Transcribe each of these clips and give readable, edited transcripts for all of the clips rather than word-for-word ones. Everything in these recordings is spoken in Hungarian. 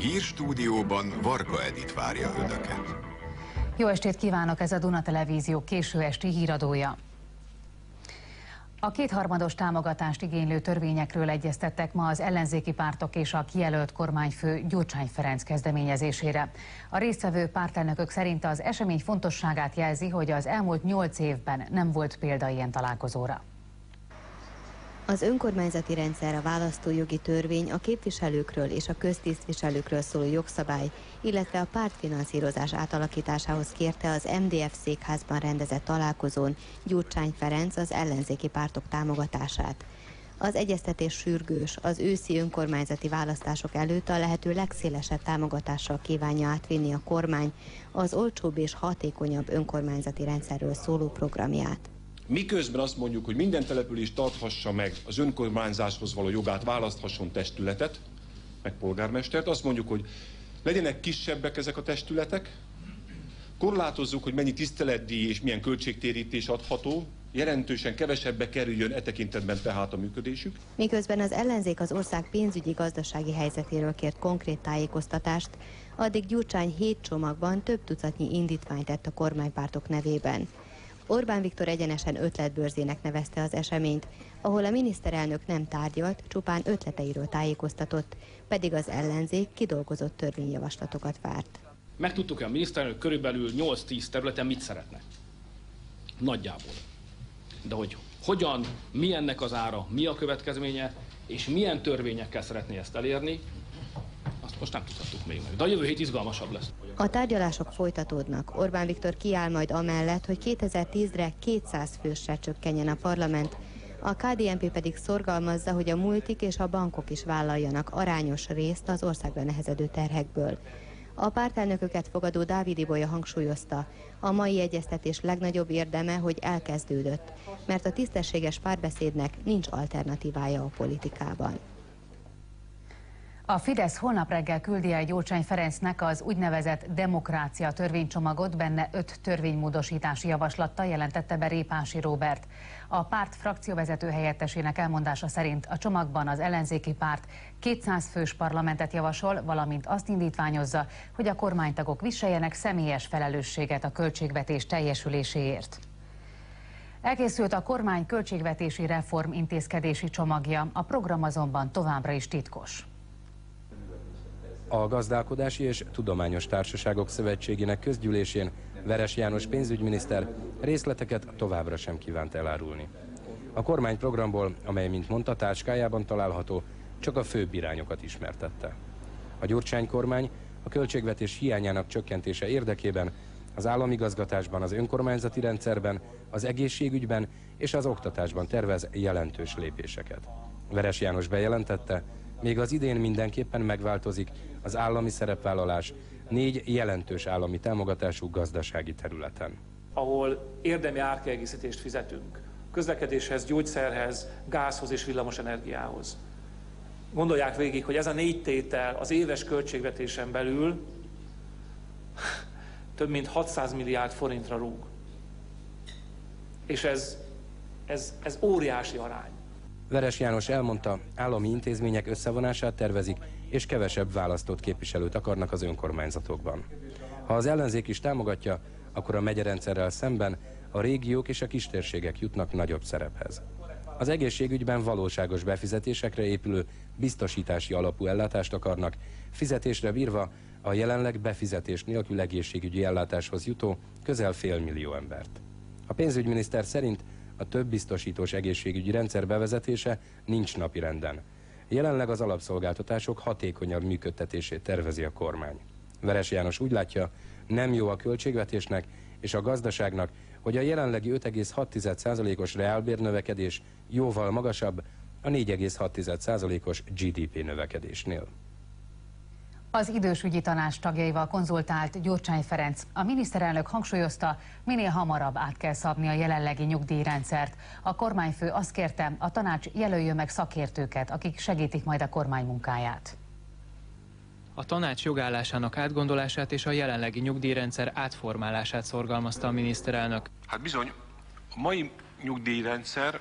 hírstúdióban Varga Edit várja Önöket. Jó estét kívánok, ez a Duna Televízió késő esti híradója. A kétharmados támogatást igénylő törvényekről egyeztettek ma az ellenzéki pártok és a kijelölt kormányfő Gyurcsány Ferenc kezdeményezésére. A résztvevő pártelnökök szerint az esemény fontosságát jelzi, hogy az elmúlt 8 évben nem volt példa ilyen találkozóra. Az önkormányzati rendszer, a választójogi törvény, a képviselőkről és a köztisztviselőkről szóló jogszabály, illetve a pártfinanszírozás átalakításához kérte az MDF székházban rendezett találkozón Gyurcsány Ferenc az ellenzéki pártok támogatását. Az egyeztetés sürgős, az őszi önkormányzati választások előtt a lehető legszélesebb támogatással kívánja átvinni a kormány az olcsóbb és hatékonyabb önkormányzati rendszerről szóló programját. Miközben azt mondjuk, hogy minden település tarthassa meg az önkormányzáshoz való jogát, választhasson testületet, meg polgármestert, azt mondjuk, hogy legyenek kisebbek ezek a testületek, korlátozzuk, hogy mennyi tiszteletdíj és milyen költségtérítés adható, jelentősen kevesebbe kerüljön e tekintetben tehát a működésük. Miközben az ellenzék az ország pénzügyi-gazdasági helyzetéről kért konkrét tájékoztatást, addig Gyurcsány 7 csomagban több tucatnyi indítványt tett a kormánypártok nevében. Orbán Viktor egyenesen ötletbörzének nevezte az eseményt, ahol a miniszterelnök nem tárgyalt, csupán ötleteiről tájékoztatott, pedig az ellenzék kidolgozott törvényjavaslatokat várt. Megtudtuk, hogy a miniszterelnök körülbelül 8-10 területen mit szeretne. Nagyjából. De hogy hogyan, mi ennek az ára, mi a következménye, és milyen törvényekkel szeretné ezt elérni, azt most nem tudhattuk még meg. De a jövő hét izgalmasabb lesz. A tárgyalások folytatódnak. Orbán Viktor kiáll majd amellett, hogy 2010-re 200 fősre csökkenjen a parlament. A KDNP pedig szorgalmazza, hogy a multik és a bankok is vállaljanak arányos részt az országra nehezedő terhekből. A pártelnököket fogadó Dávid Ibolya hangsúlyozta, a mai egyeztetés legnagyobb érdeme, hogy elkezdődött, mert a tisztességes párbeszédnek nincs alternatívája a politikában. A Fidesz holnap reggel küldi el Gyurcsány Ferencnek az úgynevezett demokrácia törvénycsomagot, benne 5 törvénymódosítási javaslattal, jelentette be Répási Róbert. A párt frakcióvezető helyettesének elmondása szerint a csomagban az ellenzéki párt 200 fős parlamentet javasol, valamint azt indítványozza, hogy a kormánytagok viseljenek személyes felelősséget a költségvetés teljesüléséért. Elkészült a kormány költségvetési reform intézkedési csomagja, a program azonban továbbra is titkos. A Gazdálkodási és Tudományos Társaságok Szövetségének közgyűlésén Veres János pénzügyminiszter részleteket továbbra sem kívánt elárulni. A kormányprogramból, amely, mint mondta, táskájában található, csak a főbb irányokat ismertette. A Gyurcsány kormány a költségvetés hiányának csökkentése érdekében az államigazgatásban, az önkormányzati rendszerben, az egészségügyben és az oktatásban tervez jelentős lépéseket. Veres János bejelentette, még az idén mindenképpen megváltozik az állami szerepvállalás 4 jelentős állami támogatású gazdasági területen. Ahol érdemi árkiegészítést fizetünk, közlekedéshez, gyógyszerhez, gázhoz és villamosenergiához. Gondolják végig, hogy ez a 4 tétel az éves költségvetésen belül több mint 600 milliárd forintra rúg. És ez óriási arány. Veres János elmondta, állami intézmények összevonását tervezik, és kevesebb választott képviselőt akarnak az önkormányzatokban. Ha az ellenzék is támogatja, akkor a megyerendszerrel szemben a régiók és a kistérségek jutnak nagyobb szerephez. Az egészségügyben valóságos befizetésekre épülő biztosítási alapú ellátást akarnak, fizetésre bírva a jelenleg befizetés nélkül egészségügyi ellátáshoz jutó közel 500 000 embert. A pénzügyminiszter szerint a több biztosítós egészségügyi rendszer bevezetése nincs napirenden. Jelenleg az alapszolgáltatások hatékonyabb működtetését tervezi a kormány. Veres János úgy látja, nem jó a költségvetésnek és a gazdaságnak, hogy a jelenlegi 5,6%-os reálbérnövekedés jóval magasabb a 4,6%-os GDP növekedésnél. Az idősügyi tanács tagjaival konzultált Gyurcsány Ferenc. A miniszterelnök hangsúlyozta, minél hamarabb át kell szabni a jelenlegi nyugdíjrendszert. A kormányfő azt kérte, a tanács jelöljön meg szakértőket, akik segítik majd a kormány munkáját. A tanács jogállásának átgondolását és a jelenlegi nyugdíjrendszer átformálását szorgalmazta a miniszterelnök. Hát bizony, a mai nyugdíjrendszer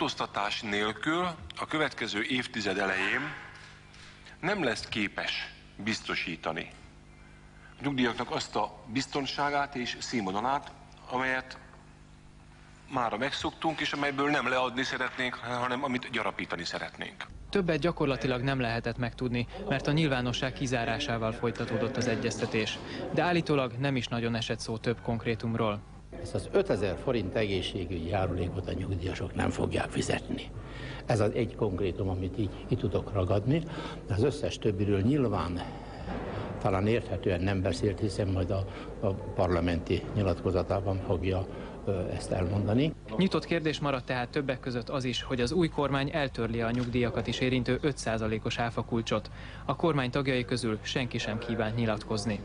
változtatás nélkül a következő évtized elején nem lesz képes biztosítani a nyugdíjaknak azt a biztonságát és színvonalát, amelyet mára megszoktunk, és amelyből nem leadni szeretnénk, hanem amit gyarapítani szeretnénk. Többet gyakorlatilag nem lehetett megtudni, mert a nyilvánosság kizárásával folytatódott az egyeztetés. De állítólag nem is nagyon esett szó több konkrétumról. Ezt az 5000 forint egészségügyi járulékot a nyugdíjasok nem fogják fizetni. Ez az egy konkrétum, amit így ki tudok ragadni, de az összes többiről nyilván talán érthetően nem beszélt, hiszen majd a parlamenti nyilatkozatában fogja ezt elmondani. Nyitott kérdés maradt tehát többek között az is, hogy az új kormány eltörli a nyugdíjakat is érintő 5%-os áfakulcsot. A kormány tagjai közül senki sem kívánt nyilatkozni.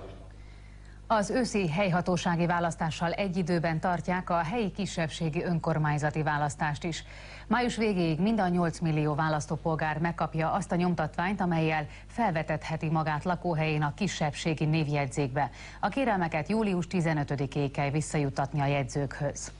Az őszi helyhatósági választással egy időben tartják a helyi kisebbségi önkormányzati választást is. Május végéig mind a 8 millió választópolgár megkapja azt a nyomtatványt, amellyel felvetetheti magát lakóhelyén a kisebbségi névjegyzékbe. A kérelmeket július 15-ig kell visszajuttatni a jegyzőkhöz.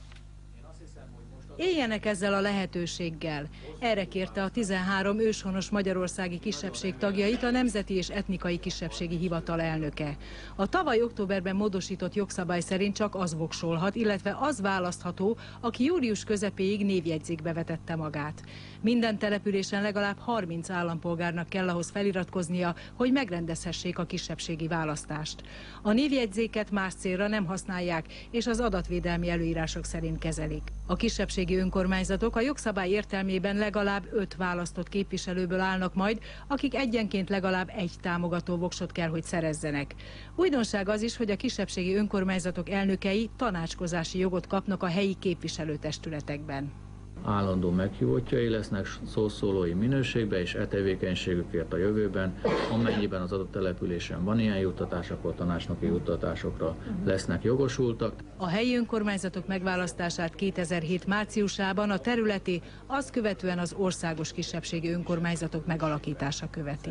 Éljenek ezzel a lehetőséggel. Erre kérte a 13 őshonos magyarországi kisebbség tagjait a Nemzeti és Etnikai Kisebbségi Hivatal elnöke. A tavaly októberben módosított jogszabály szerint csak az voksolhat, illetve az választható, aki július közepéig névjegyzékbe vetette magát. Minden településen legalább 30 állampolgárnak kell ahhoz feliratkoznia, hogy megrendezhessék a kisebbségi választást. A névjegyzéket más célra nem használják, és az adatvédelmi előírások szerint kezelik. A kisebbségi önkormányzatok a jogszabály értelmében legalább 5 választott képviselőből állnak majd, akik egyenként legalább egy támogató voksot kell, hogy szerezzenek. Újdonság az is, hogy a kisebbségi önkormányzatok elnökei tanácskozási jogot kapnak a helyi képviselőtestületekben. Állandó meghívottjai lesznek szószólói minőségben, és e tevékenységükért a jövőben, amennyiben az adott településen van ilyen juttatás, akkor tanácsnoki juttatásokra lesznek jogosultak. A helyi önkormányzatok megválasztását 2007 márciusában a területi, azt követően az országos kisebbségi önkormányzatok megalakítása követi.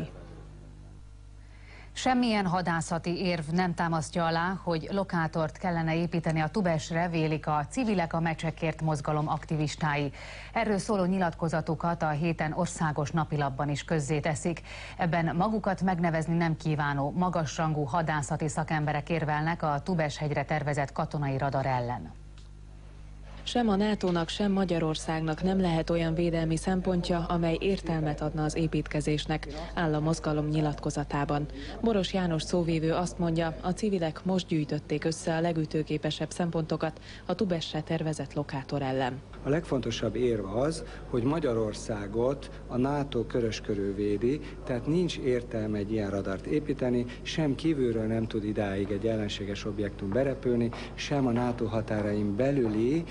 Semmilyen hadászati érv nem támasztja alá, hogy lokátort kellene építeni a Tubesre, vélik a Civilek a Mecsekért mozgalom aktivistái. Erről szóló nyilatkozatukat a héten országos napilapban is közzéteszik. Ebben magukat megnevezni nem kívánó, magasrangú hadászati szakemberek érvelnek a Tubes-hegyre tervezett katonai radar ellen. Sem a NATO-nak, sem Magyarországnak nem lehet olyan védelmi szempontja, amely értelmet adna az építkezésnek, áll a mozgalom nyilatkozatában. Boros János szóvívő azt mondja, a civilek most gyűjtötték össze a legütőképesebb szempontokat a Tubesre tervezett lokátor ellen. A legfontosabb érv az, hogy Magyarországot a NATO körös körül védi, tehát nincs értelme egy ilyen radart építeni, sem kívülről nem tud idáig egy ellenséges objektum berepülni, sem a NATO határain belüli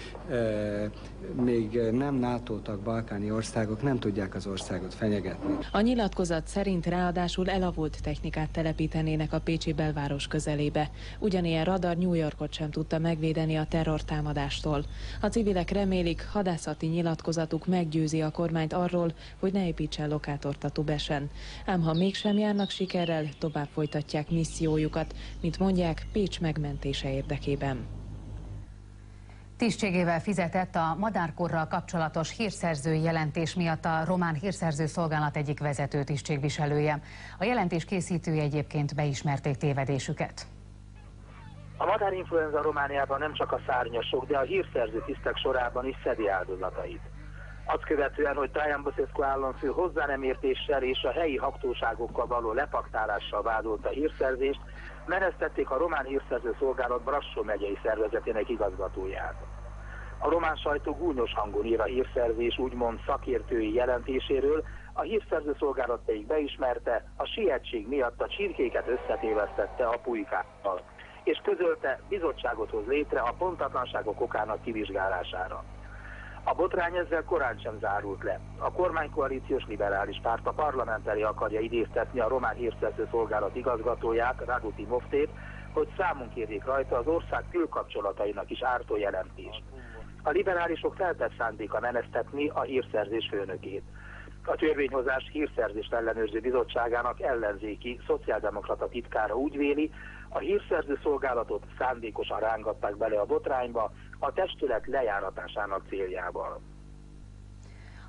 még nem NATO tag balkáni országok nem tudják az országot fenyegetni. A nyilatkozat szerint ráadásul elavult technikát telepítenének a pécsi belváros közelébe. Ugyanilyen radar New Yorkot sem tudta megvédeni a terrortámadástól. A civilek remélik, hadászati nyilatkozatuk meggyőzi a kormányt arról, hogy ne építsen lokátort a Tubesen. Ám ha mégsem járnak sikerrel, tovább folytatják missziójukat, mint mondják, Pécs megmentése érdekében. Tisztségével fizetett a madárkorral kapcsolatos hírszerzői jelentés miatt a román hírszerző szolgálat egyik vezető tisztségviselője. A jelentés készítői egyébként beismerték tévedésüket. A madárinfluenza Romániában nem csak a szárnyasok, de a hírszerző tisztek sorában is szedi áldozatait. Azt követően, hogy Traian Băsescu államfő hozzá nem értéssel és a helyi hatóságokkal való lepaktálással vádolta a hírszerzést, menesztették a román hírszerző szolgálat Brassó megyei szervezetének igazgatóját. A román sajtó gúnyos hangon ír a hírszerzés úgymond szakértői jelentéséről, a hírszerző szolgálat pedig beismerte, a sietség miatt a csirkéket összetévesztette a pulykákkal, és közölte, bizottságot hoz létre a pontatlanságok okának kivizsgálására. A botrány ezzel korán sem zárult le. A kormánykoalíciós liberális párt a parlament elé akarja idéztetni a román hírszerző szolgálat igazgatóját, Radu Timoftét, hogy számon kérjék rajta az ország külkapcsolatainak is ártó jelentést. A liberálisok feltett szándéka menesztetni a hírszerzés főnökét. A törvényhozás hírszerzést ellenőrző bizottságának ellenzéki, szociáldemokrata titkára úgy véli, a hírszerző szolgálatot szándékosan rángatták bele a botrányba a testület lejáratásának céljával.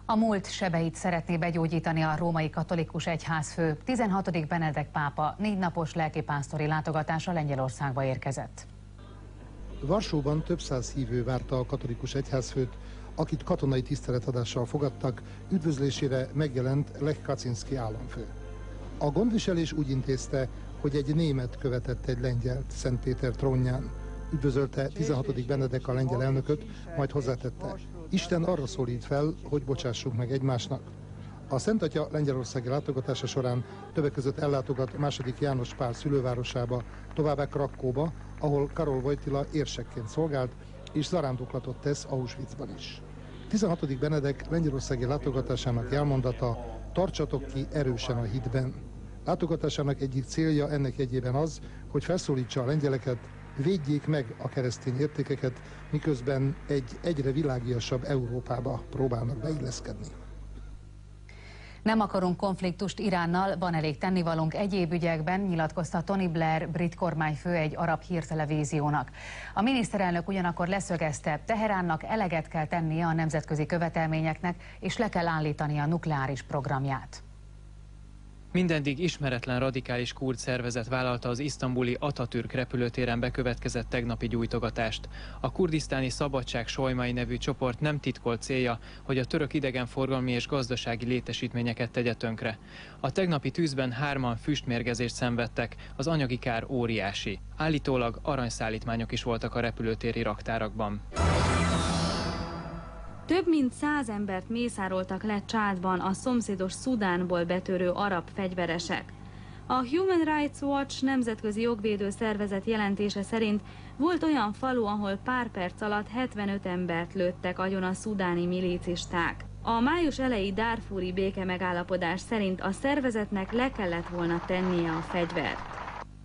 A múlt sebeit szeretné begyógyítani a római katolikus egyházfő. 16. Benedek pápa 4 napos lelkipásztori látogatása Lengyelországba érkezett. Varsóban több száz hívő várta a katolikus egyházfőt, akit katonai tiszteletadással fogadtak, üdvözlésére megjelent Lech Kaczynszki államfő. A gondviselés úgy intézte, hogy egy német követett egy lengyelt Szent Péter trónján. Üdvözölte 16. Benedek a lengyel elnököt, majd hozzátette: Isten arra szólít fel, hogy bocsássunk meg egymásnak. A Szent Atya lengyelországi látogatása során többek között ellátogat II. János Pál szülővárosába, továbbá Krakkóba, ahol Karol Wojtyla érsekként szolgált, és zarándoklatot tesz Auschwitzban is. 16. Benedek lengyelországi látogatásának jelmondata: tartsatok ki erősen a hitben. Látogatásának egyik célja ennek jegyében az, hogy felszólítsa a lengyeleket, védjék meg a keresztény értékeket, miközben egy egyre világiasabb Európába próbálnak beilleszkedni. Nem akarunk konfliktust Iránnal, van elég tennivalónk egyéb ügyekben, nyilatkozta Tony Blair, brit kormányfő egy arab hírtelevíziónak. A miniszterelnök ugyanakkor leszögezte, Teheránnak eleget kell tennie a nemzetközi követelményeknek, és le kell állítani a nukleáris programját. Mindeddig ismeretlen radikális kurd szervezet vállalta az isztambuli Atatürk repülőtéren bekövetkezett tegnapi gyújtogatást. A kurdisztáni Szabadság Sojmai nevű csoport nem titkolt célja, hogy a török idegenforgalmi és gazdasági létesítményeket tegye tönkre. A tegnapi tűzben 3-an füstmérgezést szenvedtek, az anyagi kár óriási. Állítólag aranyszállítmányok is voltak a repülőtéri raktárakban. Több mint 100 embert mészároltak le Csádban a szomszédos Szudánból betörő arab fegyveresek. A Human Rights Watch nemzetközi jogvédő szervezet jelentése szerint volt olyan falu, ahol pár perc alatt 75 embert lőttek agyon a szudáni milícisták. A május eleji Darfúri békemegállapodás szerint a szervezetnek le kellett volna tennie a fegyvert.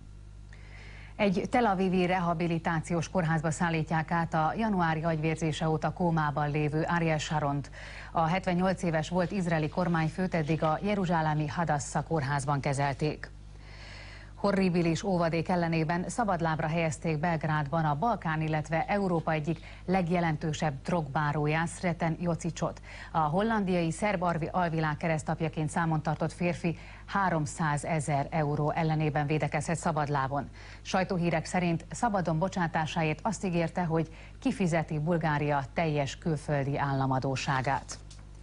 Egy Tel Avivi rehabilitációs kórházba szállítják át a januári agyvérzése óta kómában lévő Ariel Sharont. A 78 éves volt izraeli kormányfőt eddig a jeruzsálemi Hadassah kórházban kezelték. Horribilis óvadék ellenében szabadlábra helyezték Belgrádban a Balkán, illetve Európa egyik legjelentősebb drogbáróját, Sreten Jocicsot. A hollandiai szerb alvilág keresztapjaként számon tartott férfi 300 000 euró ellenében védekezhet szabadlábon. Sajtóhírek szerint szabadon bocsátásáért azt ígérte, hogy kifizeti Bulgária teljes külföldi államadósságát.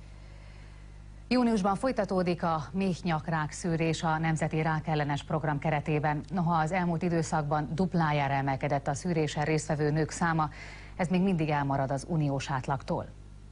Júniusban folytatódik a méhnyakrák szűrés a Nemzeti Rákellenes Program keretében. Noha az elmúlt időszakban duplájára emelkedett a szűrésen résztvevő nők száma, ez még mindig elmarad az uniós átlagtól.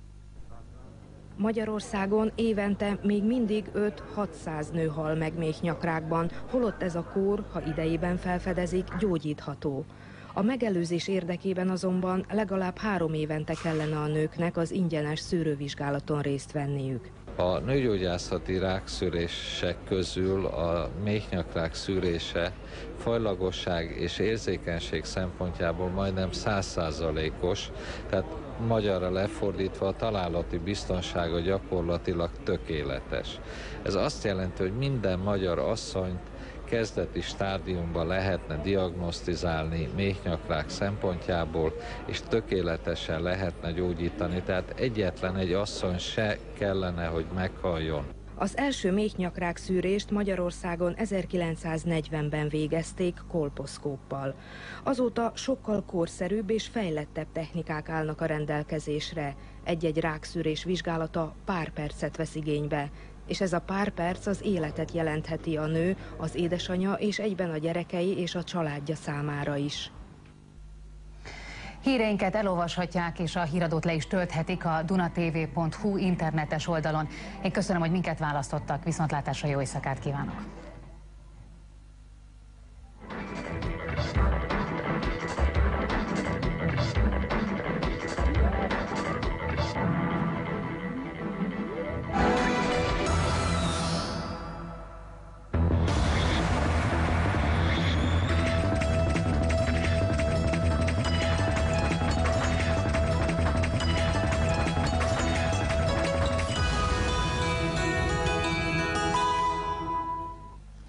Magyarországon évente még mindig 5-600 nő hal meg méhnyakrákban, holott ez a kór, ha idejében felfedezik, gyógyítható. A megelőzés érdekében azonban legalább 3 évente kellene a nőknek az ingyenes szűrővizsgálaton részt venniük. A nőgyógyászati rákszűrések közül a méhnyakrák szűrése fajlagosság és érzékenység szempontjából majdnem 100%-os, tehát magyarra lefordítva a találati biztonsága gyakorlatilag tökéletes. Ez azt jelenti, hogy minden magyar asszonyt kezdeti stádiumban lehetne diagnosztizálni méhnyakrák szempontjából, és tökéletesen lehetne gyógyítani, tehát egyetlen egy asszony se kellene, hogy meghaljon. Az első méhnyakrák szűrést Magyarországon 1940-ben végezték kolposzkóppal. Azóta sokkal korszerűbb és fejlettebb technikák állnak a rendelkezésre. Egy-egy rákszűrés vizsgálata pár percet vesz igénybe, és ez a pár perc az életet jelentheti a nő, az édesanyja és egyben a gyerekei és a családja számára is. Híreinket elolvashatják, és a híradót le is tölthetik a dunatv.hu internetes oldalon. Én köszönöm, hogy minket választottak, viszontlátásra, jó éjszakát kívánok!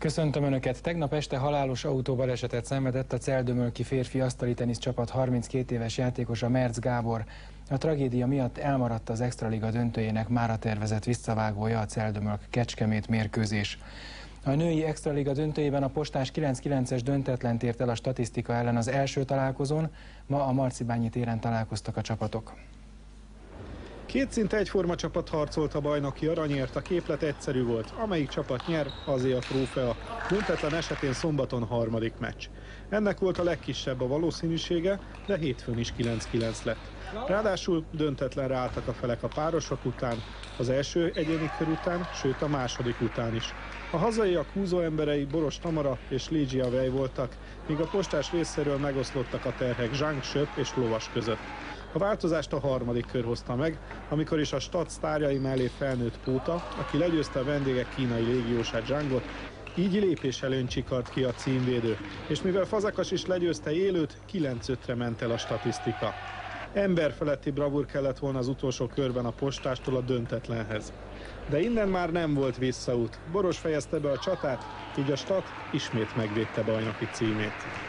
Köszöntöm Önöket! Tegnap este halálos autóbalesetet szenvedett a celdömölki férfi asztali tenisz csapat 32 éves játékosa Merz Gábor. A tragédia miatt elmaradt az extraliga döntőjének mára tervezett visszavágója, a Celdömölk-Kecskemét mérkőzés. A női extraliga döntőjében a Postás 9-9-es döntetlent ért el a statisztika ellen az első találkozón, ma a Marcibányi téren találkoztak a csapatok. Két szinte egyforma csapat harcolt a bajnoki aranyért, a képlet egyszerű volt. Amelyik csapat nyer, azé a trófea. Döntetlen esetén szombaton harmadik meccs. Ennek volt a legkisebb a valószínűsége, de hétfőn is 9-9 lett. Ráadásul döntetlenre álltak a felek a párosok után, az első egyéni kör után, sőt a második után is. A hazaiak húzó emberei Boros Tamara és Ligia Vej voltak, míg a Postás részéről megoszlottak a terhek Zsang Söp és Lovas között. A változást a harmadik kör hozta meg, amikor is a stad sztárjai mellé felnőtt Póta, aki legyőzte a vendégek kínai légiósát Zsangot, így lépéselőnyt csikart ki a címvédő, és mivel Fazekas is legyőzte Élőt, 9-5-re ment el a statisztika. Emberfeletti bravúr kellett volna az utolsó körben a Postástól a döntetlenhez. De innen már nem volt visszaút. Boros fejezte be a csatát, így a stad ismét megvédte bajnoki címét.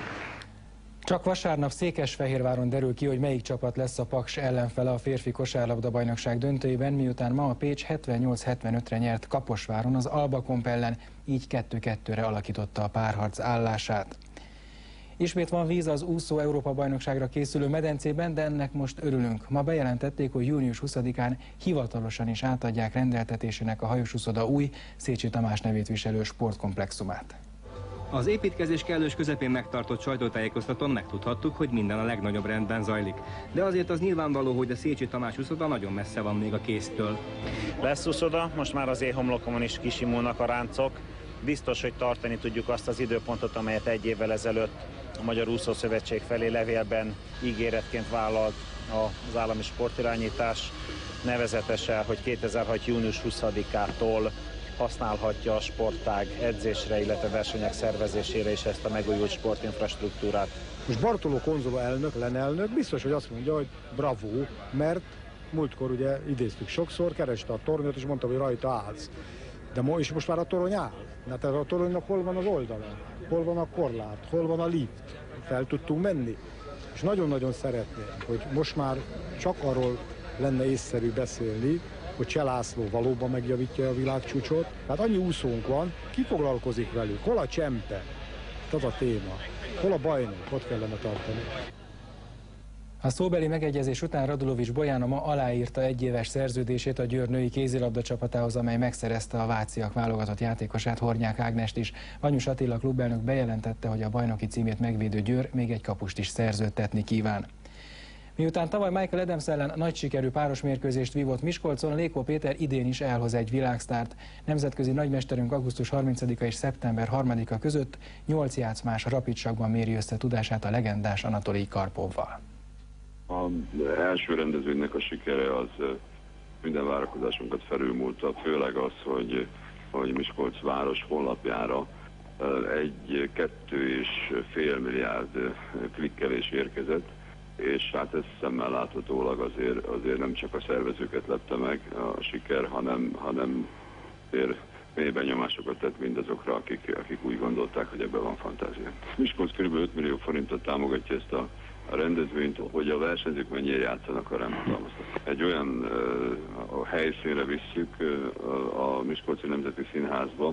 Csak vasárnap Székesfehérváron derül ki, hogy melyik csapat lesz a Paks ellenfele a férfi kosárlabda-bajnokság döntőjében, miután ma a Pécs 78-75-re nyert Kaposváron az Alba Comp ellen, így 2-2-re alakította a párharc állását. Ismét van víz az úszó Európa-bajnokságra készülő medencében, de ennek most örülünk. Ma bejelentették, hogy június 20-án hivatalosan is átadják rendeltetésének a hajósúszoda új Szécsi Tamás nevét viselő sportkomplexumát. Az építkezés kellős közepén megtartott sajtótájékoztatón megtudhattuk, hogy minden a legnagyobb rendben zajlik. De azért az nyilvánvaló, hogy a Szécsi Tamás úszoda nagyon messze van még a késztől. Lesz úszoda, most már az éhomlokomon is kisimulnak a ráncok. Biztos, hogy tartani tudjuk azt az időpontot, amelyet egy évvel ezelőtt a Magyar Úszószövetség felé levélben ígéretként vállalt az állami sportirányítás, nevezetesen, hogy 2006. június 20-ától használhatja a sportág edzésre, illetve versenyek szervezésére is ezt a megújult sportinfrastruktúrát. Most Bartoló Konzola elnök, lenelnök biztos, hogy azt mondja, hogy bravo, mert múltkor ugye idéztük sokszor, kereste a tornyot és mondta, hogy rajta állsz. De most már a torony áll. Hát a toronynak hol van az oldala? Hol van a korlát? Hol van a lift? Fel tudtunk menni? És nagyon-nagyon szeretnénk, hogy most már csak arról lenne észszerű beszélni, hogy Cseh László valóban megjavítja a világcsúcsot. Hát annyi úszónk van, ki foglalkozik velük? Hol a csempe? Az a téma. Hol a bajnok? Ott kellene tartani. A szóbeli megegyezés után Radulovics Bojana ma aláírta egyéves szerződését a Győr női kézilabda csapatához, amely megszerezte a váciak válogatott játékosát, Hornyák Ágnest is. Vanyus Attila klubelnök bejelentette, hogy a bajnoki címét megvédő Győr még egy kapust is szerződtetni kíván. Miután tavaly Michael Adams ellen nagy sikerű páros mérkőzést vívott Miskolcon, Lékó Péter idén is elhoz egy világsztárt. Nemzetközi nagymesterünk augusztus 30-a és szeptember 3-a között 8 játszmás rapidságban méri össze tudását a legendás Anatolij Karpovval. Az első rendezvénynek a sikere az minden várakozásunkat felülmúlta, főleg az, hogy Miskolc város honlapjára 1-2,5 milliárd klikkelés érkezett, és hát ez szemmel láthatólag azért nem csak a szervezőket lepte meg a siker, hanem mélyben nyomásokat tett mindazokra, akik úgy gondolták, hogy ebben van fantázia. Miskolc kb. 5 millió forintot támogatja ezt a rendezvényt, hogy a versenyzők mennyire játszanak, arra nem hatalmaztak. Egy olyan helyszínre visszük a Miskolci Nemzeti Színházba,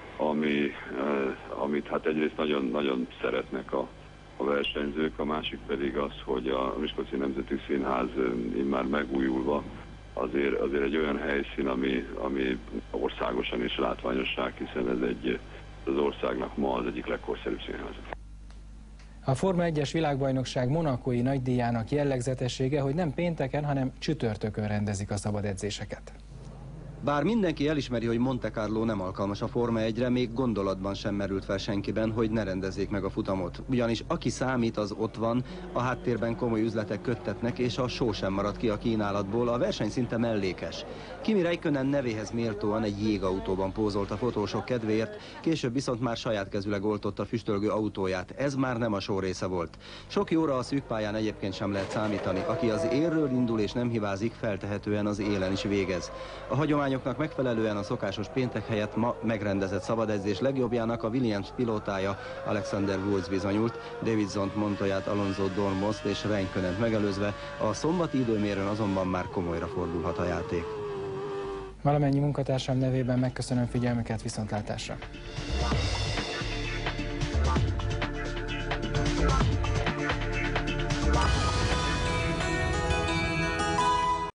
amit hát egyrészt nagyon szeretnek a versenyzők, a másik pedig az, hogy a Miskolci Nemzeti Színház immár megújulva azért egy olyan helyszín, ami országosan is látványosság, hiszen ez az országnak ma az egyik legkorszerűbb színház. A Forma 1-es világbajnokság monakói nagydíjának jellegzetessége, hogy nem pénteken, hanem csütörtökön rendezik a szabad edzéseket. Bár mindenki elismeri, hogy Monte Carlo nem alkalmas a Forma 1-re, még gondolatban sem merült fel senkiben, hogy ne rendezzék meg a futamot. Ugyanis aki számít, az ott van, a háttérben komoly üzletek köttetnek, és a só sem marad ki a kínálatból, a verseny szinte mellékes. Kimi Räikkönen nevéhez méltóan egy jégautóban pózolt a fotósok kedvéért, később viszont már saját kezüleg oltotta füstölgő autóját. Ez már nem a só része volt. Sok jóra a szűk pályán egyébként sem lehet számítani. Aki az élről indul és nem hibázik, feltehetően az élen is végez. A hagyomány hagyományoknak megfelelően a szokásos péntek helyett ma megrendezett szabadedzés legjobbjának a Williams pilótája Alexander Wurz bizonyult, Davidson Montoyát, Alonso Dormost és Räikkönent megelőzve, a szombati időmérőn azonban már komolyra fordulhat a játék. Valamennyi munkatársam nevében megköszönöm figyelmüket, viszontlátásra!